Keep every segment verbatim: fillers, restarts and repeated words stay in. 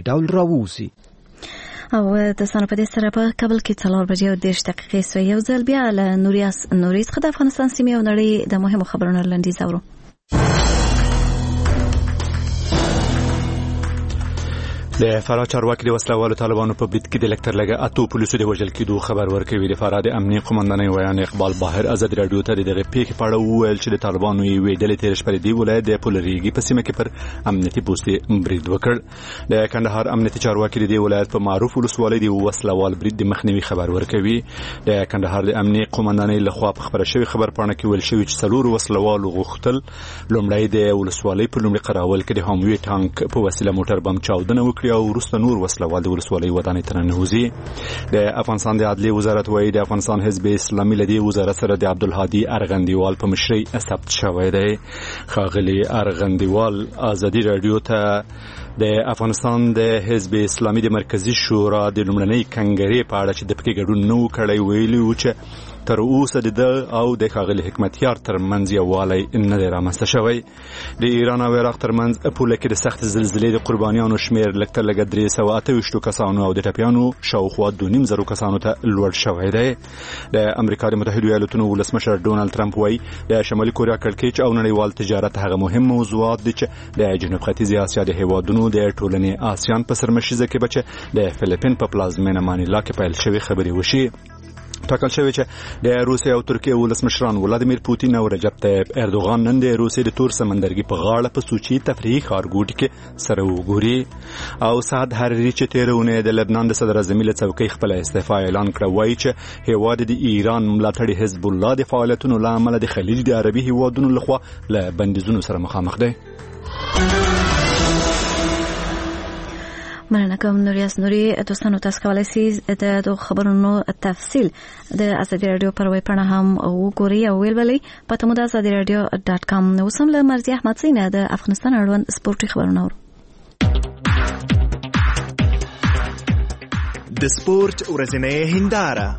ډول راووځي. او د سنو په دې سره په کابل کې څلور بجې او دېرش دقیقې سوې. یو ځل بیا له نوریاس نوري څخه د افغانستان سیمې او نړۍ د مهمو خبرونو لنډیز اورو. د فراه چارواکي د وسلوالو طالبانو په برید کې د لکتر لګه اتو پولیسو د وژل کېدو خبر ورکوي. د فراه د امنیه قومندانۍ ویان اقبال باهر ازادي راډیو ته دغه پیښې په اړه وویل چې د طالبانو یې ډلې تیر شپه دی ولایت د پولریږي په سیمه کې پر امنیتي پوستې برید وکړ. د کندهار امنیتي چارواکي د ولایت په معروف ولسوالۍ د وسلوال برید د مخنیوي خبر ورکوي. د کندهار د امنیه قومندانۍ لخوا په خبره شوی خبر پاڼه کې ویل شوی چې څلور وسلوال غوښتل لومړی د ولسوالۍ په لومړي قراول کې د هاموي ټانک په وسیله موټر بم چاودنه وکړي او وروسته نور وسلوال د ولسوالۍ ودانۍ ته ننوځي. د افغانستان د عدلیې وزارت وايي د افغانستان حزب اسلامي له دې وزارت سره د عبدالهادي ارغندیوال په مشرۍ ثبت شوی دی. ښاغلي ارغندیوال ازادي راډیو ته د افغانستان د حزب اسلامي د مرکزی شورا د لومړنۍ کنګرې په اړه چې د پکې ګډون نه کړی ویلي و چې تر اوسه د او د ښاغلي حکمتیار ترمنځ یووالی نه دی رامنځته شوی. د ایران او عراق ترمنځ پوله کې د سخت زلزلې د قربانیانو شمیر لږ تر لږه درې سوه اته ویشتو کسانو او د ټپیانو شاوخوا دوه نیم زرو کسانو ته لوړ شوی دی. د امریکا د متحدو ایالاتونو ولسمشر ډونالد ترامپ وایي د شمالي کوریا کړکېچ او نړیوال تجارت هغه مهم موضوعات دي چې د جنوب ختیځې اسیا د هیوادونو د ټولنې آسیان په سرمشیزه کې بچ د فلیپین په پلازمینه مانیلا کې پیل شوی خبري وشي. ټاکل شوی چې د روسیې او ترکیې ولسمشران ولادیمیر پوتین او رجب طیب اردوغان نن د روسیې د تور سمندرګي په غاړه په سوچي تفریحي ښارګوټي کې سره وګوري. او سعد حریری چې تیرونه د لبنان د صدر اعظم له څوکۍ خپل استعفا اعلان کړ وایي چې هیواد د ایران ملاتړي حزب الله د فعالیتونو لامل د خلیج د عربي هیوادونو لخوا له بندیزونو سره مخامخ دی. مننه کوم نوریاس نوري. دوستانو تاسو کولای شئ د دغه خبرونو تفصیل د ازادي رادیو پر ویب پاڼه هم وګورئ او ویلولئ په تمو د ازادي رادیو ډاټ کام. نو سم له مرزي احمد سینه د افغانستان اړوند سپورتي خبرونه اورو. د سپورت ورځنۍ هنداره.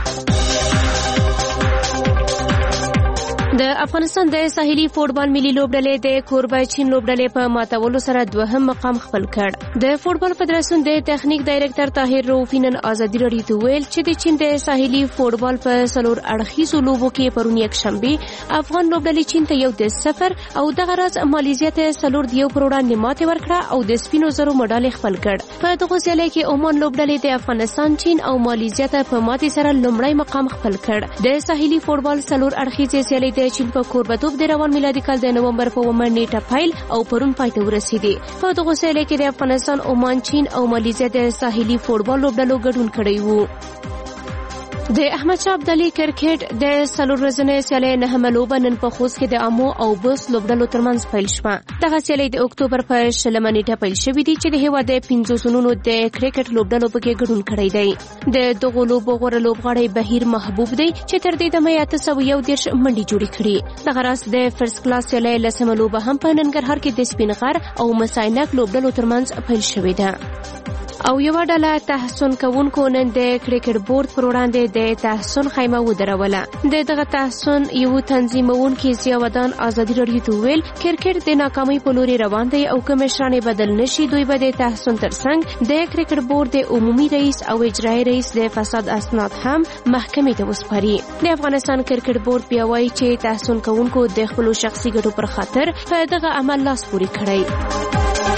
د افغانستان د ساحلي فوټبال ملي لوبډلې د کوربه چین لوبډلې په ماتولو سره دوهم مقام خپل کړ. د فوټبال فدراسیون د تخنیک ډایریکټر طاهر روفي نن ازادي راډیو ته ویل چې د چین د ساحلي فوټبال په څلور اړخیزو لوبو کې پرون یکشنبه افغان لوبډلې چین ته یو د صفر او دغه راز ماليزیا ته څلور دیو پر وړاندې ماتې ورکړه او د سپینو زرو مډال خپل کړ. په دغه سیالۍ کې عمان لوبډلې د افغانستان چین او ماليزیا ته په ماتې سره لومړی مقام خپل کړ. د ساحلي فوټبال څلور اړخیزې سیالۍ د چین په کوربتوب د روان میلادي کال د نومبر په اوومه نیټه پیل او پرون پای ته ورسېدې. په دغه سیالۍ کې د افغانستان، عمان، چین او ماليزیا د ساحلي فوټبال لوبډلو ګډون کړی وو. د احمد شاه ابدالي کرکټ د څلور ورځنۍ سیالۍ نهمه لوبه نن په خوست کې د امو او بوس لوبډلو ترمنځ پیل شوه. دغه سیالۍ د اکتوبر په شلمه نیټه پیل شوې دي چې د هېواد د پنځو سنونو د کرکټ لوبډلو پکې ګډون کړی دی. د دغو لوبو غوره لوبغاړی بهیر محبوب دی چې تر دې دمه اته سوه یو دېرش منډې جوړې کړي. دغه راز د فرست کلاس سیالۍ لسمه لوبه هم په ننګرهار کې د سپین غر او مساینک لوبډلو ترمنځ پیل شوې ده. او یو ډله تحسن کوونکو نن د کرکټ بورډ پر وړاندې د تحسن خیمه ودروله. د دغه تحسن یو تنظیمونکي ضیاءالدین ازادي راډیو ته ویل کرکټ د ناکامۍ په لوري روان دی او که مشران بدل نشي دوی به د تحسن ترڅنګ د کرکټ بورډ د عمومي رئیس او اجرایي رئیس د فساد اسناد هم محکمې ته وسپاري. د افغانستان کرکټ بورډ بیا وایي چې تحسن کوونکو د خپل شخصي ګټو پر خاطر په دغه عمل لاس پورې کړی.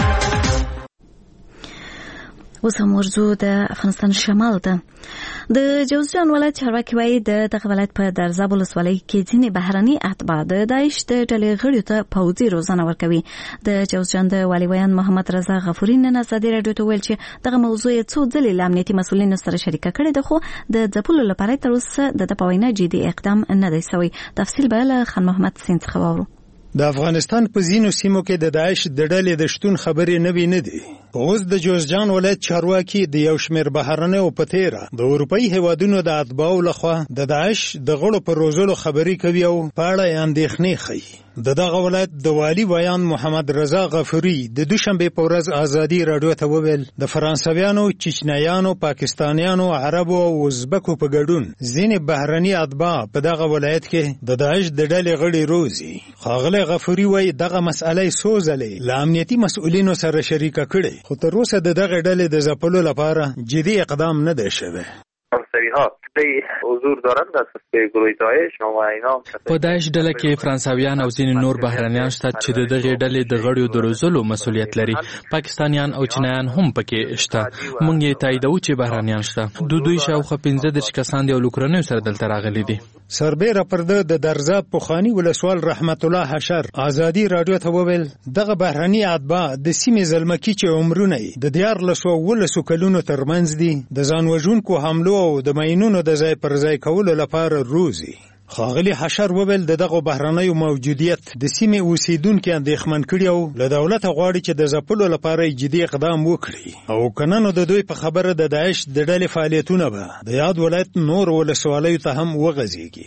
اوس هم ورځو د افغانستان شمال ته. د جوزجان ولایت چارواکي وایي د دغه ولایت په درزاب ولسوالۍ کې ځینې بهرني اتباع د داعش د ډلې غړیو ته پوځي روزنه ورکوي. د جوزجان د والي ویان محمد رضا غفوري نن ازادي راډیو ته ویل چې دغه موضوع یې څو ځلې له امنیتي مسؤلینو سره شریکه کړې ده خو د ځپلو لپاره تر اوسه د ده په وینا جدي اقدام نه دی سوی. تفصیل به له خان محمد سین څخه واورو. د افغانستان په ځینو سیمو کې د داعش د ډلې د شتون خبرې نه وي نه دي. اوس د جوزجان ولایت چارواکي د یو شمېر بهرنیو په تیره د اروپایي هیوادونو د اتباعو لخوا د داعش د غړو پر روزلو خبرې کوي او په اړه یې اندېښنې ښیي. د دغه ولایت د والي ویان محمد رضا غفوري د دوشنبې په ورځ ازادي راډیو ته وویل د فرانسویانو، چچنیانو، پاکستانیانو، عربو او ازبکو په ګډون ځینې بهرني اتباع په دغه ولایت کې د داعش د ډلې غړي روزي. ښاغلی غفوري وایي دغه مسئله څو ځلې له امنیتي مسؤلینو سره شریکه کړې خو تر اوسه د دغه ډلې د ځپلو لپاره جدي اقدام نه دی شوی. فرانسوی‌ها به حضور دارند از گروه داعش و اینا. په داعش ډله کې فرانسویان او ځینې نور بهرنیان شته چې د دغه ډلې د غړیو د روزلو مسؤلیت لري. پاکستانیان او چینایان هم پکې شته. موږ یې تاییدوو چې بهرنیان شته. د دوی شاوخوا پنځه دېرش کسان دي او له کورنیو سره دلته راغلي دي. سربیره پر د درزاب پخواني ولسوال رحمت الله حشر ازادي رادیو ته وویل دغه بهرني اتباع د سیمې زلمکي چې عمرونه د دیارلسو ولسو کلونو ترمنځ دي د ځان وژونکو حملو او د ماینونو د ځای پر ځای کولو لپاره روزي. ښاغلي حشر وویل د دغه بهرنیو موجودیت د سیمې اوسیدونکي اندېښمن کړي او له دولته غواړي چې د ځپلو لپاره جدي اقدام وکړي او که نه نو د دوی په خبره د داعش د ډلې فعالیتونه به د یاد ولایت نور ولسوالیو ته هم وغځېږي.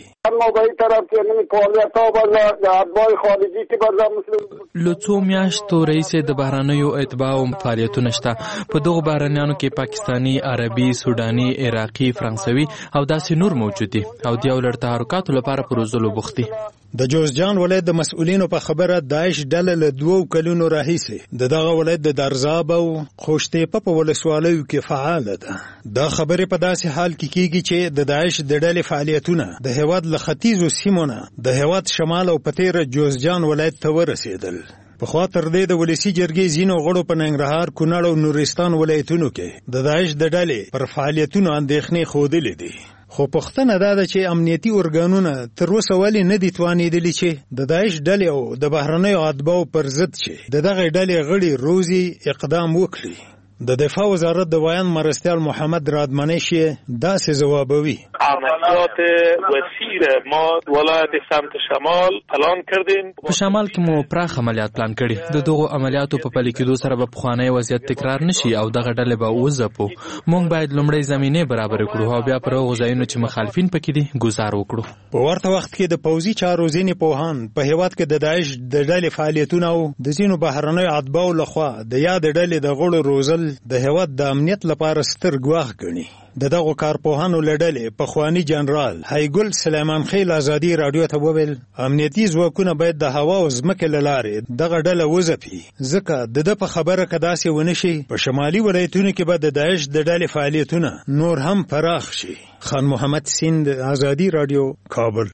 له څو میاشتو راهیسې د بهرنیو اتباعو فعالیتونه شته. په دغو بهرنیانو کې پاکستاني، عربي، سوداني، عراقي، فرانسوي او داسې نور موجود دي او د یو لړ تحرکاتو لپاره په روزلو بوخت دي. د جوزجان ولایت د مسؤلینو په خبره داعش ډله له دوو کلونو راهیسې د دغه ولایت د درزاب او خوشتېپه په ولسوالیو کې فعاله ده. دا خبرې په داسې حال کې کیږي چې د داعش د ډلې فعالیتونه د هېواد له ختیځو سیمو نه د هېواد شمال او په تېره جوزجان ولایت ته ورسېدل. پخوا تر دې د ولسي جرګې ځینو غړو په ننګرهار، کونړ او نورستان ولایتونو کې د داعش د ډلې پر فعالیتونو اندېښنې ښودلې دي. خو پوښتنه دا ده چې امنیتي ارګانونه تر اوسه ولې نه دي توانېدلي چې د داعش ډلې او د بهرنیو اتباعو پر ضد چې د دغې ډلې غړي روزي اقدام وکړي. د دفاع وزارت د ویان مرستیال محمد رادمنش داسې ځوابوي. عملیات وسیع ما ولایت سمت شمال پلان کردیم. په شمال کې مو پراخ عملیات پلان کړي. د دغو عملیاتو په پلي کېدو سره به پخوانی وضعیت تکرار نشي او دغه ډلې به وځپو. موږ باید لومړی زمینه برابر کړو او بیا پر هغو ځایونو چې مخالفین پکې دي ګزار وکړو. په ورته وخت کې د پوځي چارو ځینې پوهان په هېواد کې د داعش د ډلې فعالیتونه او د ځینو بهرنیو اتباعو لخوا د یاد ډلې د غړو روزل د هېواد د امنیت لپاره ستر ګواښ ګڼي. د دغو کارپوهانو له ډلې پخواني جنرال هایګل سلیمان خیل ازادي راډیو ته وویل امنیتي ځواکونه باید د هوا او ځمکې له لارې دغه ډله وځپي ځکه د ده په خبره که داسې ونه شي په شمالي ولایتونو کې به د داعش د ډلې فعالیتونه نور هم پراخ شي. خان محمد سیند، ازادي راډیو، کابل.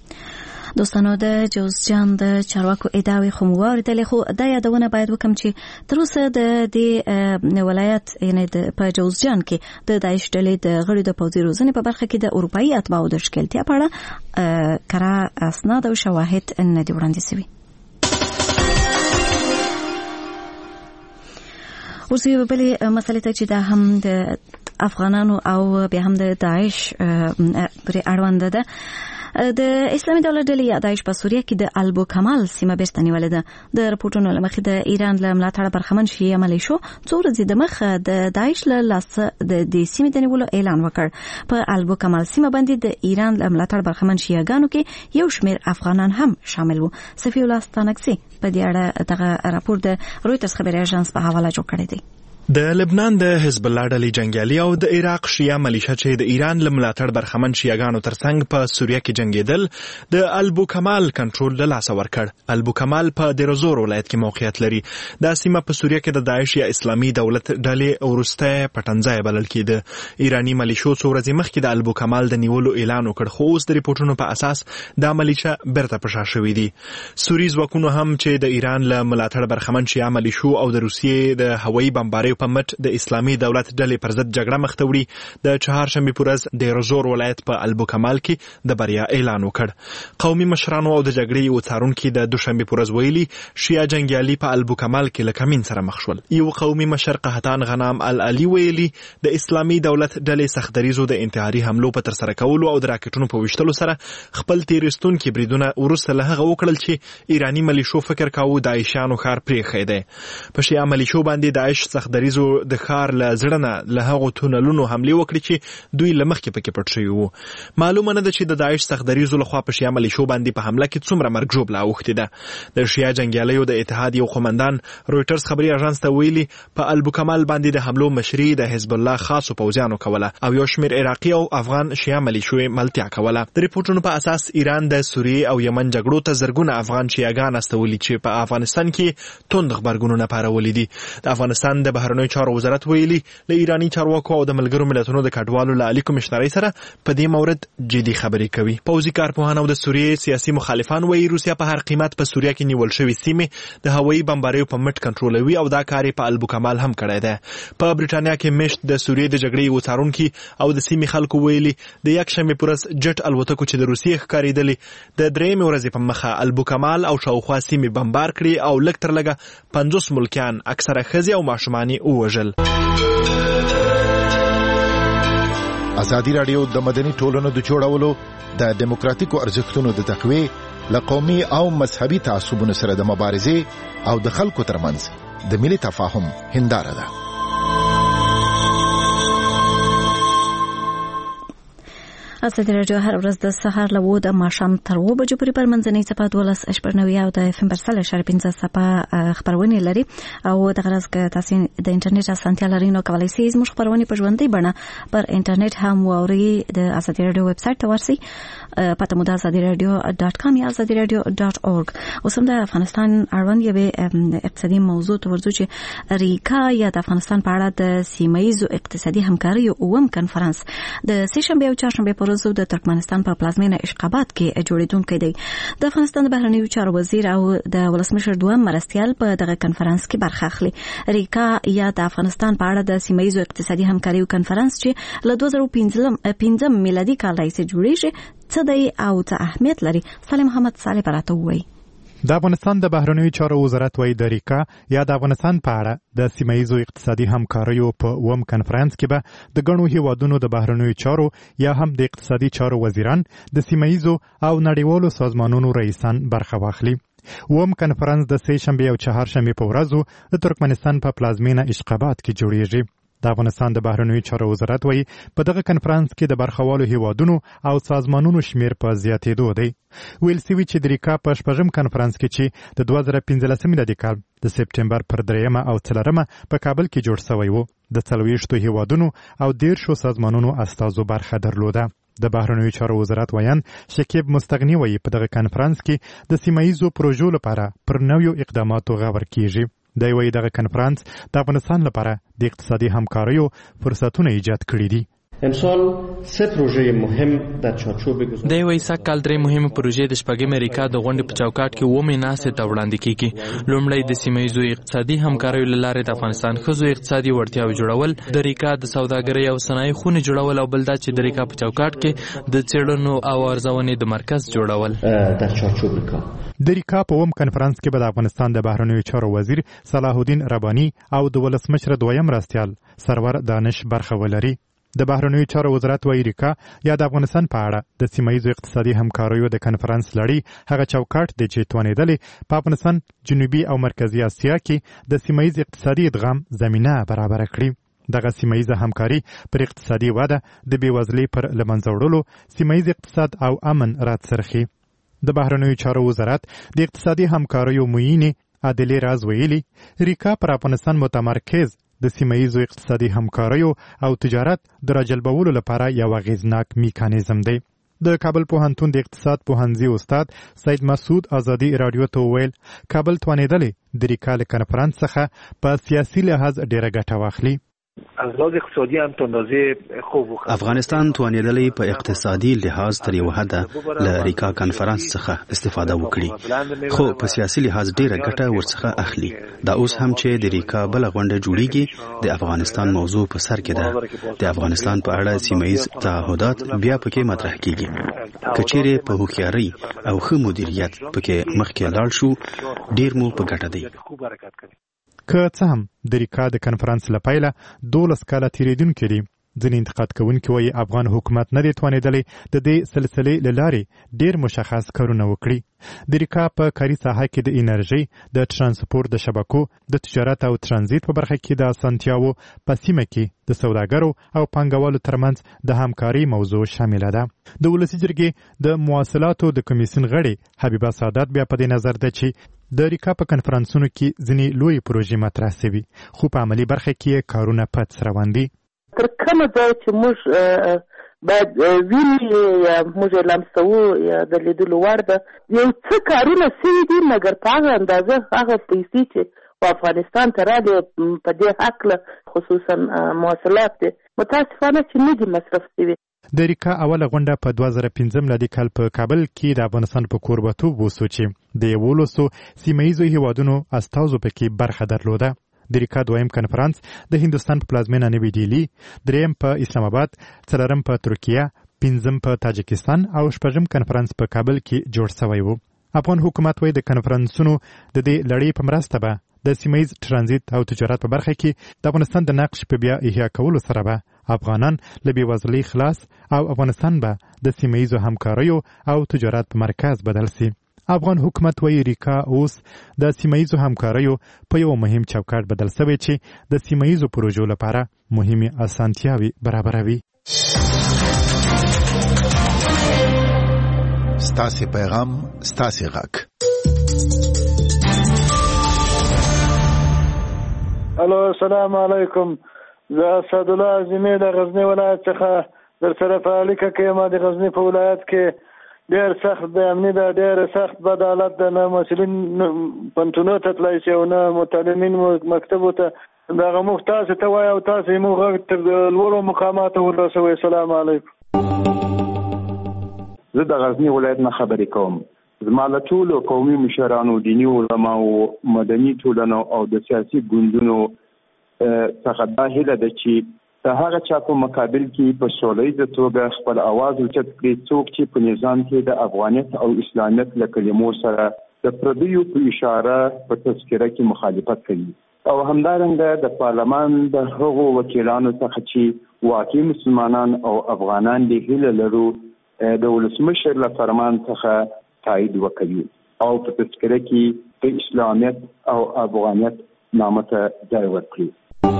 دوستانو د جوزجان د چارواکو ادعاوې خو مو واورېدلې، خو دا یادونه باید وکړم چې تر اوسه د دې ولایت یعنې په جوزجان کې د داعش ډلې د غړو د پوځي روزنې په برخه کې د اروپایي اتباعو د ښکېلتیا په اړه کره اسناد او شواهد نه دي وړاندې سوي. اوس یو بلې مسلې ته چې دا هم د افغانانو او بیا هم د داعش پرې اړوند ده. د اسلامي دولت ډلې یا داعش په سوریه کې د البو کمال سیمه بیرته نیولې ده. د رپورټونو له مخې د ایران له ملاتړه برخمن شیعه ملیشو څو ورځې دمخه د داعش له لاسه د دې سیمې د نیولو اعلان وکړ. په البو کمال سیمه باندې د ایران له ملاتړ برخمن شیعهګانو کې یو شمېر افغانان هم شامل وو. صفي الله ستانکسي په دې اړه دغه راپور د رویټرز خبري اژانس په حواله جوړ کړی دی. د لبنان د حزب الله ډلې جنگیالي او د عراق شیعه ملیشه چې د ایران له ملاتړ برخمن شیعهګانو ترڅنګ په سوریه کې جنگیدل د البو کمال کنټرول له لاسه ورکړ. البو کمال په دیرزور ولایت کې موقعیت لري. دا سیمه په سوریه کې د داعش یا اسلامي دولت ډلې وروستی پټنځای بلل کېده. ایراني ملیشو څو ورځې مخکې د البو کمال د نیولو اعلان وکړ، خو اوس د ریپورټونو په اساس دا ملیشه بیرته په شا شوي دي. سوري ځواکونو هم چې د ایران له ملاتړ برخمن شیعه ملیشو او د روسیې د هوایي بمباریو په مټ د اسلامي دولت ډلې پر ضد جګړه مخ ته وړي د چهارشنبې په ورځ د رزور ولایت په البو کمال کې د بریا اعلان وکړ. قومي مشرانو او د جګړې یو څارونکي د دوشنبې په ورځ ویلي شیعه جنګیالي په البو کمال کې له کمین سره مخ شول. یو قومي مشر قحطان غنام العلي ویلي د اسلامي دولت ډلې سختدریزو د انتحاري حملو په ترسره کولو او د راکټونو په ویشتلو سره خپل تیرستونکي بریدونه وروسته له هغه وکړل چې ایراني ملیشو فکر کاوه داعشیانو ښار پرېښی دی. په شیعه ملیشو باندې داعش سختدریز کلیزو د ښار له زړه نه له هغو تونلونو حملې وکړي چې دوی له مخکې پکې پټ شوي وو. معلومه نه ده چې د داعش سختدریزو لخوا په شیعه ملیشو باندې په حمله کې څومره مرګ ژوبله اوښتې ده. د شیعه جنګیالیو د اتحاد یو قومندان رویټرز خبري اژانس ته ویلي په البوکمال باندې د حملو مشري د حزب الله خاصو پوځیانو کوله او یو شمېر عراقي او افغان شیعه ملیشو ملتیا کوله. د ریپورټونو په اساس ایران د سوریې او یمن جګړو ته زرګونه افغان شیعهګان استولي چې په افغانستان کې توند غبرګونونه پارولي دي. د افغانستان د بهرنیو چارو وزارت ویلي له ایراني چارواکو او د ملګرو ملتونو د کډوالو له عالی کمشنرۍ سره په دې مورد جدي خبرې کوي. پوځي کارپوهان او د سوریې سیاسي مخالفان وایي روسیا په هر قیمت په سوریه کې نیول شوې سیمې د هوایي بمباریو په مټ کنټرولوي او دا کار په البوکمال هم کړی دی. په برېټانیا کې مشت د سوریې د جګړې یو څارونکي او د سیمې خلکو ویلي د یکشنبې په ورځ جټ الوتکو چې د روسیې ښکارېدلې د درېیمې ورځې په مخه البوکمال او شاوخوا سیمې بمبار کړي او لږ تر لږه پنځوس ملکیان اکثره ښځې او ماشومان یې ووژل. ازادي راډیو د مدني ټولنو د جوړولو د دیموکراتیکو ارزښتونو د تقویې له قومي او مذهبي تعصبونو سره د مبارزې او د خلکو ترمنځ د ملي تفاهم هنداره ده. ازادي راډیو هر ورځ د سهار له اووه د ماښام تر اووه بجو پورې پر منځنۍ څپه دولس اشپړ نوي او د اف ام پر سل اشاره پنځه څپه خپرونې لري او د غرض که تاسو د انټرنیټ اسانتیا لرئ نو کولی شئ زموږ خپرونې په ژوندۍ بڼه پر انټرنیټ هم واورئ. د ازادي راډیو ویب سایټ ته ورسئ، پته مو د ازادي راډیو ډاټ کام یا ازادي راډیو ډاټ اورګ. اوس هم د افغانستان اړوند یوې اقتصادي موضوع ته ورځو چې ریکا یا د افغانستان په اړه د سیمه ییزو اقتصادي همکاریو اووم کنفرانس د سه شنبې او چهارشنبې په ورځو د ترکمنستان په پلازمینه اشقاباد کې جوړیدونکی دی. د افغانستان د بهرنیو چارو وزیر او د ولسمشر دوهم مرستیال په دغه کنفرانس کې برخه اخلي. ریکا یا د افغانستان په اړه د سیمه ییزو اقتصادي همکاریو کنفرانس چې له دوه زره پنځم میلادي کال راهیسې جوړیږي څه دی او څه اهمیت لري؟ صالح محمد صالح براته وایي. د افغانستان د بهرنیو چارو وزارت وايي د ریکا یا د افغانستان په اړه د سیمه ییزو اقتصادي همکاریو په اووم کنفرانس کې به د ګڼو هیوادونو د بهرنیو چارو یا هم د اقتصادي چارو وزیران د سیمه ییزو او نړیوالو سازمانونو رئیسان برخه واخلي. اووم کنفرانس د سه شنبې او چهارشنبې په ورځو د ترکمنستان په پلازمینه اشقاباد کې جوړیږي. د افغانستان د بهرنیو چارو وزارت وايي په دغه کنفرانس کې د برخوالو هیوادونو او سازمانونو شمیر په زیاتېدو دی. ویل سوي چې د ریکا په شپږم کنفرانس کې چې د دوه زره پنځلسم میلادي کال د سپټمبر پر دریمه او څلورمه په کابل کې جوړ شوی و د څلوېښتو هیوادونو او دیرشو سازمانونو استازو برخه درلوده. د بهرنیو چارو وزارت ویان شکیب مستغنی وایي په دغه کنفرانس کې د سیمه ییزو پروژو لپاره پر نویو اقداماتو غور کیږي. دی وایي دغه کنفرانس د افغانستان لپاره د اقتصادي همکاریو فرصتونه ایجاد کړي دي. امسال سه پروژه مهم در چارچوب گذار دی وایي سږکال درې مهمه پروژې د شپږمې ریکا د غونډې په چوکاټ کې اومې ناستې ته وړاندې کیږي. لومړی د سیمه ییزو اقتصادي همکاریو له لارې د افغانستان ښځو اقتصادي وړتیاوې جوړول، د ریکا د سوداګرۍ او صنایع خونې جوړول او بل دا چې د ریکا په چوکاټ کې د څېړنو او ارزونې د مرکز جوړول. در چارچوب ریکا د ریکا په اووم کنفرانس کې به د افغانستان د بهرنیو چارو وزیر صلاح الدین رباني او د ولسمشر دویم مرستیال سرور دانش برخه ولري. د بهرنیو چارو وزارت وايي ریکا یا د افغانستان په اړه د سیمه ییزو اقتصادي همکاریو د کنفرانس لړۍ هغه چوکاټ دی چې توانېدلې په افغانستان، جنوبي او مرکزي اسیا کې د سیمه ییز اقتصادي ادغام زمینه برابره کړي. دغه سیمه ییزه همکاري پر اقتصادي وده، د بېوزلۍ پر له منځه وړلو، سیمه ییز اقتصاد او امن راڅرخي. د بهرنیو چارو وزارت د اقتصادي همکاریو معینې عادلې راز ویلي ریکا پر افغانستان متمرکز د سیمه ییزو اقتصادي همکاریو او تجارت د راجلبولو لپاره یو اغیزناک میکانیزم دی. د کابل پوهنتون د اقتصاد پوهنځي استاد سید مسعود ازادي راډیو ته وویل کابل توانېدلې د ریکا له کنفرانس څخه په سیاسي لحاظ ډېره ګټه واخلي. از لحاظ اقتصادی هم تا اندازه خوب وخت افغانستان توانېدلی په اقتصادي لحاظ تر یو حده له ریکا کنفرانس څخه استفاده وکړي، خو په سیاسي لحاظ ډیره ګټه ورڅخه اخلي. دا اوس هم چې د ریکا بل غونډه جوړیږي د افغانستان موضوع په سر کې ده. د افغانستان په اړه سیمه ییز تعهدات بیا پکې مطرح کیږي. کچېرې په هوښیارۍ او ښه مدیریت پکې مخکې لاړ شو، ډیر مو په ګټه دی. که څه هم د ریکا د کنفرانس له پیله دولس کاله تیریدونکي دي، ځینې انتقاد کوونکي وایي افغان حکومت نه دی توانېدلی د دې سلسلې له لارې ډېر مشخص کارونه وکړي. د ریکا په کاري ساحه کې د انرژي، د ترانسپورت د شبکو، د تجارت او ترانزیت په برخه کې د اسانتیاوو په سیمه کې د سوداګرو او پانګوالو ترمنځ د همکاري موضوع شامله ده. د ولسي جرګې د مواصلاتو د کمیسیون غړي حبیبه سعادت بیا په دې نظر ده چې د ریکا په کنفرانسونو کې ځینې لوی پروژې مطرح شوي، خو په عملي برخه کې کارونه پټ روان دي. تر کومه ځای چې موږ باید ویني یا موږ لمسوو یا د لیدلو وړ ده، یو څه کارونه شوي دي، مګر په هغه اندازه هغه پیسې چې په افغانستان ته راغلې په دې هکله خصوصا مواصلات دي متاسفانه چې نه دي مصرف شوي. د ریکا اوله غونډه په دوه زره پنځم میلادي کال په کابل کې د افغانستان په کوربهتوب وسو چې د یولسو سیمه ییزو هیوادونو استازو پکې برخه درلوده. د ریکا دویم کنفرانس د هندوستان په پلازمینه نوی ډیلی، دریم په اسلام آباد، څلورم په ترکیه، پنځم په تاجکستان او شپږم کنفرانس په کابل کې جوړ شوی و. افغان حکومت وایي د کنفرانسونو د دې لړۍ په مرسته به د سیمه ییز ترانزیت او تجارت په برخه کې د افغانستان د نقش په بیا احیا کولو سره به افغانان له بېوزلۍ خلاص او افغانستان به د سیمه ییزو همکاریو او تجارت په مرکز بدل سي. افغان حکومت وایي ریکا اوس د سیمه ییزو همکاریو په یو مهم چوکاټ بدل شوی چې د سیمه ییزو پروژو لپاره مهمې اسانتیاوې برابروي. ستاسې پیغام ستاسې غږ. الو السلام علیکم. زه اسد الله عظیمی د غزنی ولایت څخه در سره په اړیکه کې یم. د غزنی په ولایت کې ډېر سخت د امني ده، ډېر سخت بد حالت ده، نه مسؤلین پنتونو ته تلای شي او نه متعلمین مکتبو ته. دغه موږ تاسو ته وایو او تاسو یې موږ غږ تر لوړو مقاماتو ورسوئ. السلام علیکم. زه د غزنی ولایت نه خبرې کوم. زما له ټولو قومي مشرانو، دیني علماو، مدني ټولنو او د سیاسي ګوندونو څخه دا هیله ده چې د هغه چا په مقابل کې په سوله ییزه توګه خپل اواز اوچت کړي، څوک چې په نظام کې د افغانیت او اسلامیت له کلمو سره د پردیو په اشاره په تذکره کې مخالفت کوي، او همدارنګه د پارلمان د هغو وکیلانو څخه چې واقعي مسلمانان او افغانان دي هیله لرو د ولسمشر له فرمان څخه تایید وکړي او په تذکره کې د اسلامیت او افغانیت نامه ته ځای ورکړي.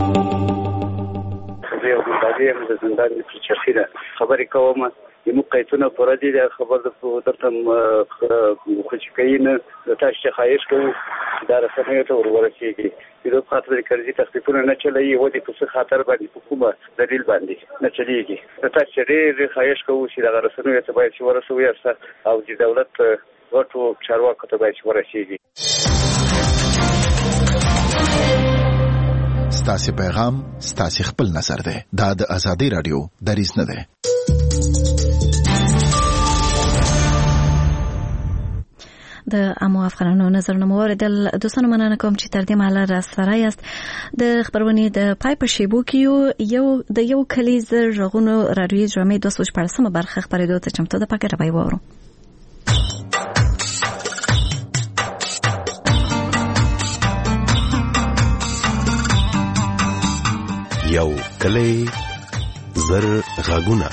زه یو ګلدادي یم د زندان د چرخي نه خبرې کوم. زموږ قیدونه پوره دي، د خبر درته خوشي کوي نه د تاسو چې خواهش کوو دا رسنیو ته ور ورسېږي. د دوی په خاطر د قرضي تخفیفونه نه چلوي، ودې په څه خاطر باندې په کومه دلیل باندې نه چلېږي. د تاسو چې ډېر خواهش کوو چې دغه رسنیو ته باید چې ورسوي او د دولت غټو چارواکو ته باید چې ورسېږي. ستاسې پیغام ستاسې خپل نظر دی. دا د ازادي رادیو دریځ نه دی. د عامو افغانانو نظرونه مو واورېدل. دوستانو مننه کوم چې تر دې مهاله راسره یاست. د خبرونې د پای په شیبو کې یو د یو کلیز غږونو راډیویي ډرامې دوه سوه شپاړسمه برخه خپرېدو ته چمتو ده. پکې راوی وورو. یو کلی زر غږونه.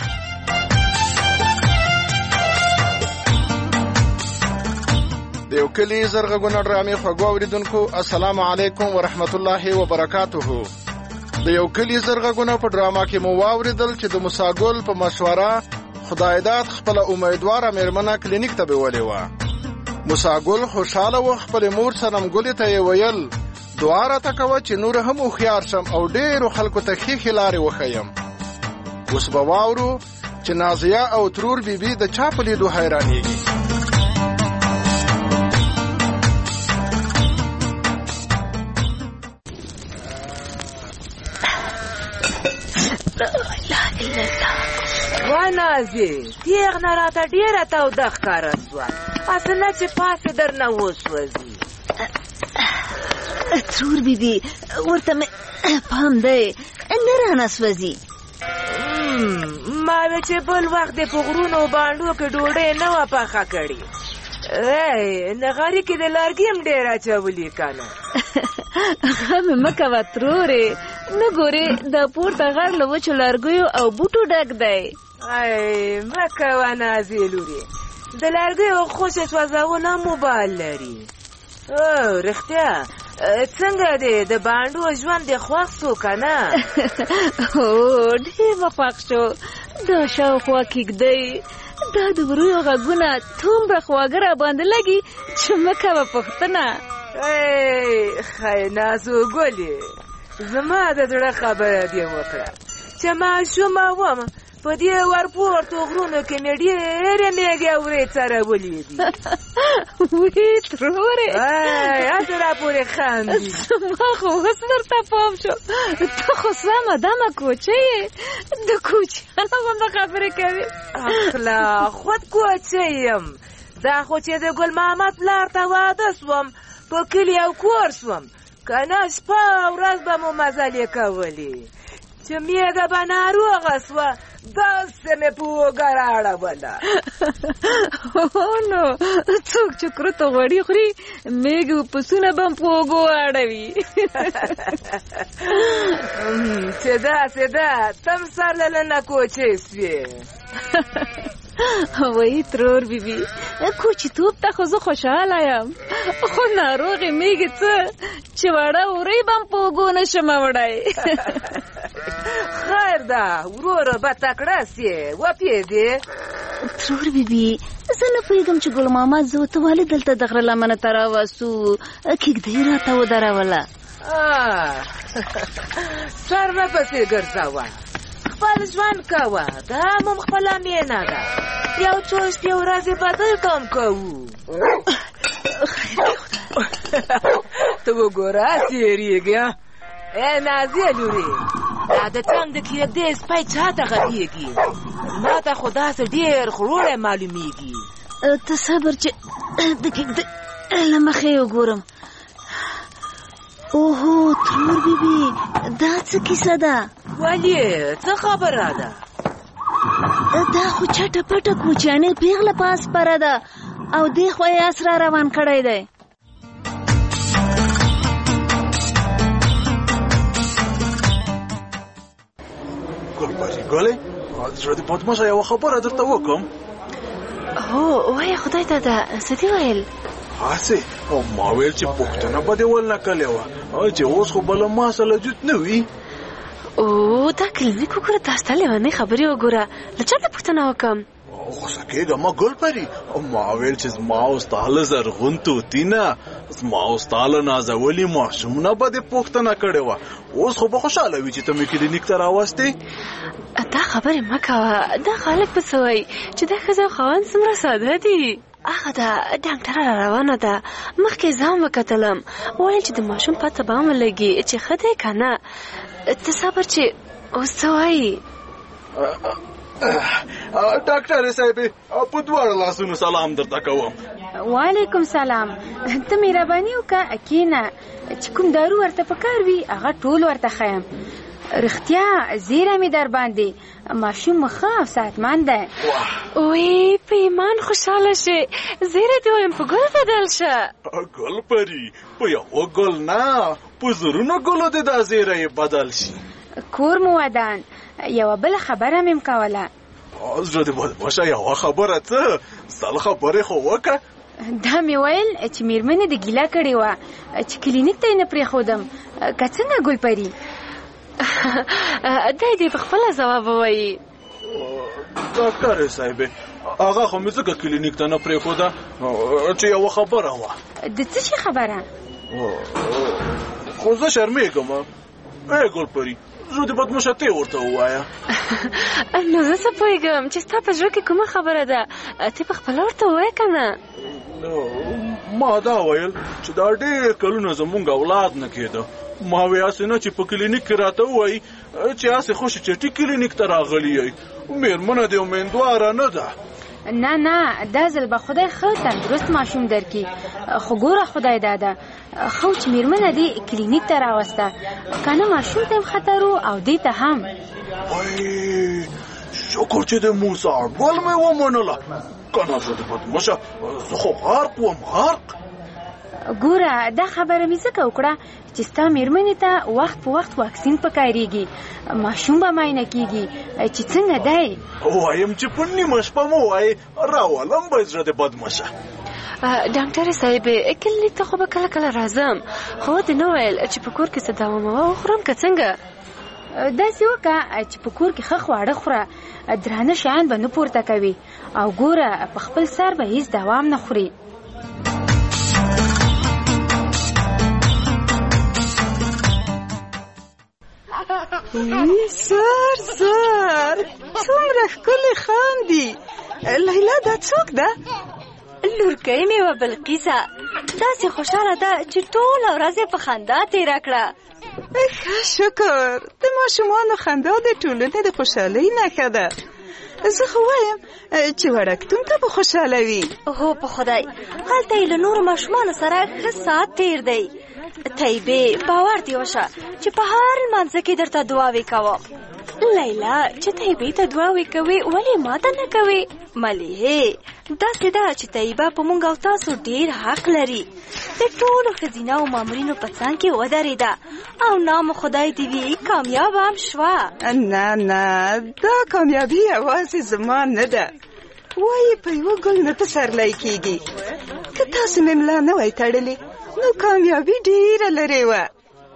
د یو کلی زر غږونه ډرامې خوږو اورېدونکو السلام علیکم ورحمت الله وبرکاته. د یو کلی زر غږونه په ډراما کې مو واورېدل چې د موسی ګل په مشوره خدای داد خپل امیدواره مېرمنه کلینیک ته بیولې وه. موسی ګل خوشحاله و. خپل مور صنم ګلې ته یې ویل دعا راته کوه چې نور هم هوښیار شم او ډېرو خلکو ته ښې ښې لارې وښیم. اوس به واورو چې نازیه او ترور بیبي د چا په لیدو حیرانېږي. وا نازي تیغ نه راته ډېره توده ښکاره سوه، هسې نه چې پاسې درنه وسوځي. ترور بیبي ورته مې پام دی نه رانه سوځي. ما وی چې بل وخت د په غرونو باندو کې ډوډۍ نه وه پخه کړې. نغاري کې د لرګي هم ډېر اچولي که نه. غم مې مه کوه ترورې، نه ګورې د پورته غر له وچو لرګیو او بوټو ډک دی. ای مه کوه نازې لورې، د لرګیو خوشې سوځونه موبایل لري. او رښتیا څنګه دی د بانډو ژوند دې خوښ شو که نه؟ هو ډېر مې خوښ شو. دا شاوخوا کېږدۍ، دا د وریو غږونه دومره خواږه راباندې لګي چې مه کوه پوښتنه. ای خی نازو ګلې، زما د زړه خبره دې وکړه چې ماشومه وم په دې ورپورتو غرونو کې مې ډېرې مېږې وری څرولې دي. وی ترورې هسې راپورې خاندي. زما خو اوس ورته پام شو، ته خو سمه دمه کوچه یې، د کوچیانو غوندې خبرې کوې. اخلا خود کوچه یم، دا خو چې د ګل محمد پلار ته واده سوم په کلي او کور سوم، که نه شپه ورځ به مو مزلې کولې. چې میږه به ناروغه سوه داسې مې په اوږه راړوله. هو نو څوک چې کورته غوړي خوري میږې او پسونه به هم په اوږو اړوي. چې داسې ده تم سر له نه کوچې سوې. وایي ترور بیبي، کوچیتوب ته خو زه خوشحاله یم، خو ناروغې میږې څه چې وړه وری به هم په اوږو نشم وړی. خیر ده وروره به تکړه سې وپېدې. ترور بیبي زه نه پوهېږم چې ګل محمد زه ورته ولې دلته د غره لمنه ته راوستو، کېږدۍ راته ودروله. سر نه پسې ګرځوه، خپل ژوند کوه، دا هم خپله مینه ده. یو څو شپې ورځې به دلته هم کوو. ته وګوره تېرېږي. ای نازیه لورې، دا د څنګ د کېږدۍ سپی چا ته غږېږي؟ ما ته خو داسې ډېر خروړی معلومېږي. ته صبر چې د کېږدۍ له مخې یې وګورم. اوهو ترور بیبي، دا څه کیسه ده؟ ولې څه خبره ده؟ دا خو چټه پټه کوچیانې پیغله په آس سپره ده او دې خوا یې آس را روان کړی دی. ګلپري ګلې، زړه دې بدماشه یوه خبره درته وکړم. هو وایه خدای ته ده، څه دې ویل؟ هسې ما ویل چې پوښتنه به دې ولنه کړې وه چې اوس خو بله ما سره جوت نه وي. او دا کلینیک وګوره، دا ستا لیونۍ خبرې وګوره، له چا ته پوښتنه وکړم؟ غوسه کېږه مه ګلپري، ما ویل چې زما او ستا له زرغون طوطي نه، زما او ستا له نازولي ماشوم نه به دې پوښتنه کړې وه. اوس خو به خوشحاله وي چې ته مې کلینیک ته راوستې. دا خبرې مه کوه، دا خلک به څه وایي چې دا ښځه او خاوند څومره ساده دي. هغه ده ډاکټره را روانه ده، مخکې ځان وکتلم، ویل چې د ماشوم پته به هم ولګي چې ښه دی که نه. ته صبر چې اوس څه وایي؟ ډاکټرې صاحبې په دواړه لاسونو سلام درته کوم. وعلیکم سلام. ته مهرباني وکړه کښېنه، چې کوم دارو ورته پکار وي هغه ټول ورته ښیم. رښتیا زیره مې در باندې، ماشوم ښه او صحتمند دی. وی په ایمان خوشحاله شي، زیره دې وایم په ګل بدل شه. ګل پري په یوه ګل نه په زرونو ګلو دې دا زیره یې بدل شي. کور مو ودان، یوه بله خبره مې م کوله. زړه دې بدماشه یوه خبره څه؟ سل خبرې خو وکړه. دا مې ویل چې مېرمنې د ګیله کړې وه چې کلینیک ته یې نه پرېښودم، که څنګه ګل پري؟ دی دې په خپله ځواب ووایي. ډاکټرې صاحبې هغه خو مې ځکه کلینیک ته نه پرېښوده چې یوه خبره وه. د څه شي خبره؟ خو زه شرمېږم. ای ګل پري، زړه دې بدماشه ته ورته ووایه. نو زه څه پوهېږم چې ستا په زړه کې کومه خبره ده، ته په خپله ورته ووایه که نه؟ ما دا ویل چې دا ډېر کلونه زمونږ اولاد نه کېده. ما وی هسې نه چې په کلینیک کې راته ووایي چې هسې خوشې چټي کلینیک ته راغلی یئ، مېرمنه دې امیندواره نه ده. نه نه، دا ځل به خدای ښه تندرست ماشوم درکړي. خو ګوره خدای داده ښه چې مېرمنه دې کلینیک ته راوسته، که نه ماشوم ته هم خطر و او دې ته هم. وای شکر چې د موسی ګل مې ومنله، که نه زه د بدماشه زه خو غرق وم غرق. ګوره دا خبره مې ځکه وکړه چې ستا مېرمنې ته وخت په وخت واکسین پکارېږي، ماشوم به معاینه کېږي چې څنګه دی. وایم چې په نیمه شپه مو وایي راولم به زړه دې بد مه شه. ډاکټر صاحب کلینیک ته خو به کله کله راځم، خو دې نه ویل چې په کور کې څه دوا موا وخورم که څنګه؟ داسې وکړه چې په کور کې ښه خواړه خوره، درانه شیان به نه پورته کوي، او ګوره په خپل سر به هیڅ دوا هم نه خوري. سر سر څومره ښکلې خاندي. لیلا دا څوک ده؟ لورکۍ مې وه بلقیسه، داسې خوشحاله ده چې ټوله ورځ یې په خندا تېره کړه. ښه شکر، د ماشومانو خندا د ټولنې د خوشحالۍ نښه ده. زه خو وایم چې وړکتون ته به خوشحاله وي. هو په خدای، هلته یې له نورو ماشومانو سره ښه ساعت تېر دی. طیبې باور دې وشه چې په هر لمانځه کې درته دعاوې کوم. لیلا چې طیبې ته دعاوې کوې ولې ما ته نه کوې؟ ملیحې داسې ده چې طیبه په موږ او تاسو ډېر حق لري. د ټولو ښځینه او مامورینو په څنګ کې ودرېده او نام خدای دې وي کامیابه هم شوه. نه نه دا کامیابي یوازې زما نه ده، وایي په یوه ګل نه پسرلی کېږي. که تاسو مې ملا نه وای تړلې نو کامیابي ډېره لرې وه.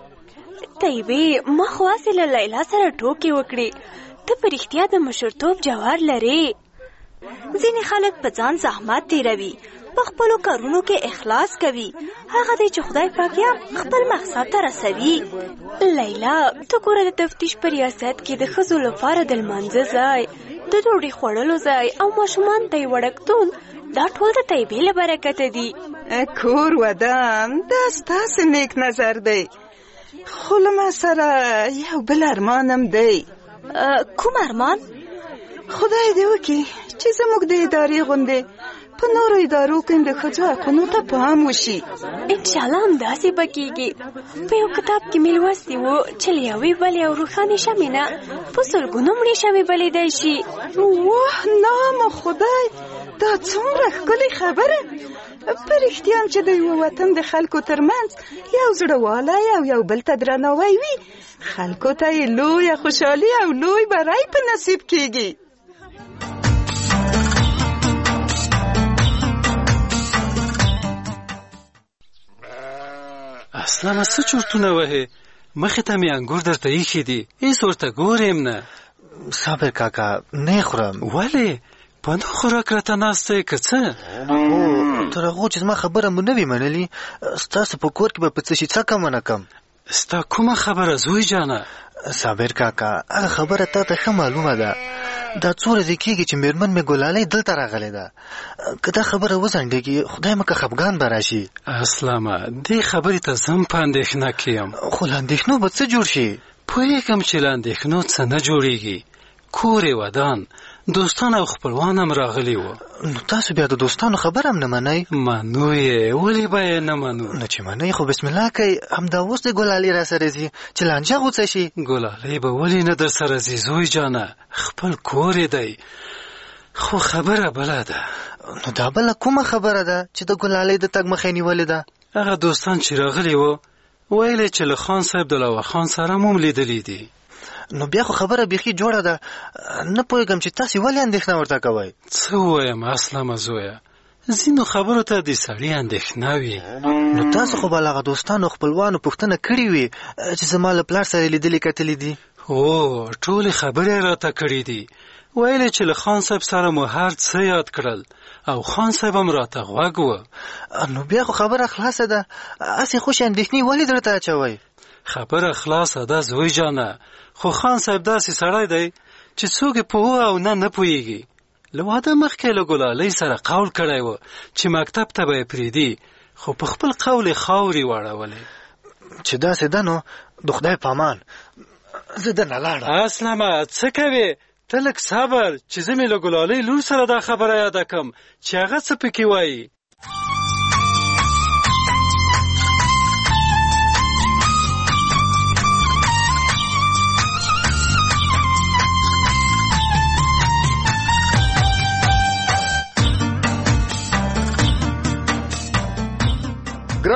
طیبې ما خو هسې له لیلا سره ټوکې وکړې، ته په رښتیا د مشرتوب جوهر لرې. ځینې خلک په ځان زحمت تېروي، په خپلو کارونو کې اخلاص کوي، هغه دی چې خدای پاک یې خپل مقصد ته رسوي. لیلا ته ګوره د تفتیش په ریاست کې د ښځو لپاره د لمانځه ځای، د ډوډۍ خوړلو ځای او ماشومانو ته یې وړکتون، دا ټول د طیبې له برکته دي. کور ودان دا ستاسې نیک نظر دی، خو له ما سره یو بل ارمان هم دی. کوم ارمان؟ خدای دې وکړي چې زموږ د ادارې غوندې په نورو ادارو کې د ښځو حقونو ته پام وشي. انشاءالله همداسې به کېږي. په یو کتاب کې مې لوستي وو چې له یوې بلې او روښانې شمعې نه په سلګونو مړې شمعې بلېدی شي. واه نام خدای، دا څومره ښکلې خبره. په رښتیا هم چې د یوه وطن د خلکو ترمنځ یو زړهوالی او یو بل ته درناوی وي، خلکو ته یې لویه خوشحالي او لوی بری په نصیب کېږي. اسلامه څه چورتونه وهې؟ مخې ته مې انګور درته ایښي دي، هېڅ ورته ګورم نه. صابر کاکا نه خورم. ولې؟ په نو خوراک راته ناسته یې که څه؟ هو تر هغو چې زما خبره مو نه وي منلي، ستاسو په کور کې به په څه شي څه کم ونه کم. ستا کومه خبره زوی جانه؟ صابر کاکا هغه خبره تا ته ښه معلومه ده. دا څو ورځې کېږي چې مېرمن مې ګلالۍ دلته راغلې ده. که دا خبره وځنډېږي خدای مکه خفګان به راشي. اسلامه دې خبرې ته زه هم په اندېښنه کې یم. خو له اندېښنو به څه جوړ شي؟ پوهېږم چې له اندېښنو څه نه جوړېږي. کور یې ودان، دوستان او خپلوان هم راغلي وو. نو تاسو بیا د دوستانو خبر هم نه منئ؟ منو یې، ولې به یې نه منو؟ نو چې منئ خو بسم الله کوئ. همدا اوس د ګلالۍ را سره ځي چې لانجه غوڅه شي. ګلالۍ به ولې نه در سره ځي زوی جانه؟ خپل کور یې دی. خو خبره بله ده. نو دا بله کومه خبره ده چې د ګلالۍ د تګ مخه نیولې ده؟ هغه دوستان چې راغلي وو ویل چې له خان صاحب دلاور خان سره مو لیدلي دي. نو بیا خو خبره بیخي جوړه ده. نه پوهېږم چې تاسې ولې اندېښنه ورته کوئ؟ څه ووایم اسلامه زویه، ځینو خبرو ته د سړي اندېښنه وي. نو تاسو خو به له هغه دوستانو خپلوانو پوښتنه کړې وي چې زما له پلار سره لیدلي کتلي دي؟ هو ټولې خبرې راته کړې دي. ویل چې له خان صاحب سره مو هر څه یاد کړل او خان صاحب هم راته غوږ و. نو بیا خو خبره خلاصه ده. هسې خوشې اندېښنې ولې زړه ته اچوئ؟ خبره خلاصه ده زوی جانه، خو خان صاحب داسې سړی دی چې څوک یې پوهه او نه نه پوهېږي. له واده مخکې له ګلالۍ سره قول کړی و چې مکتب ته به یې پرېږدي، خو په خپل قول یې خاورې واړولې. چې داسې ده نو د خدای په امان زه درنه لاړم. اسلامه څه کوې؟ ته لږ صبر چې زه مې له ګلالۍ لور سره دا خبره یاده کړم چې هغه څه پکې وایي.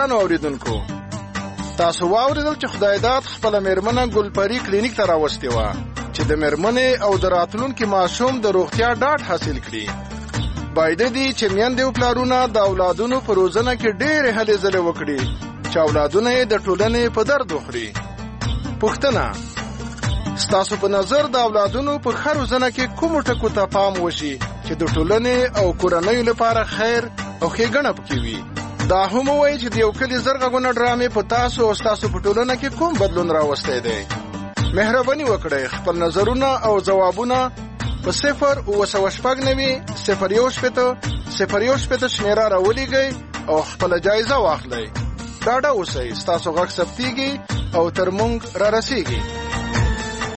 ګرانو اوریدونکو، تاسو واوریدل چې خدای داد خپل میرمنه ګلپری کلینیک ته راوستې و چې د میرمنې او د راتلونکي ماشوم د روغتیا ډاډ حاصل کړي. باید دي چې میندې او پلارونه د اولادونو په روزنه کې ډېرې هلې ځلې وکړي چې اولادونه یې د ټولنې په درد وخوري. پوښتنه: ستاسو په نظر د اولادونو په ښه روزنه کې کومو ټکو ته پام وشي چې د ټولنې او کورنیو لپاره خیر او ښېګڼه پکې وي؟ دا هم وایي چې د یو کلي زر غږونه ډرامې په تاسو او ستاسو په ټولنه کې کوم بدلون راوستی دی؟ مهرباني وکړئ خپل نظرونه او ځوابونه په صفر اوه سوه شپږ نوي صفر یو شپېته صفر یو شپېته شمېره راولېږئ او خپله جایزه واخلئ. ډاډه اوسئ، ستاسو غږ ثبتېږي او تر موږ را رسېږي.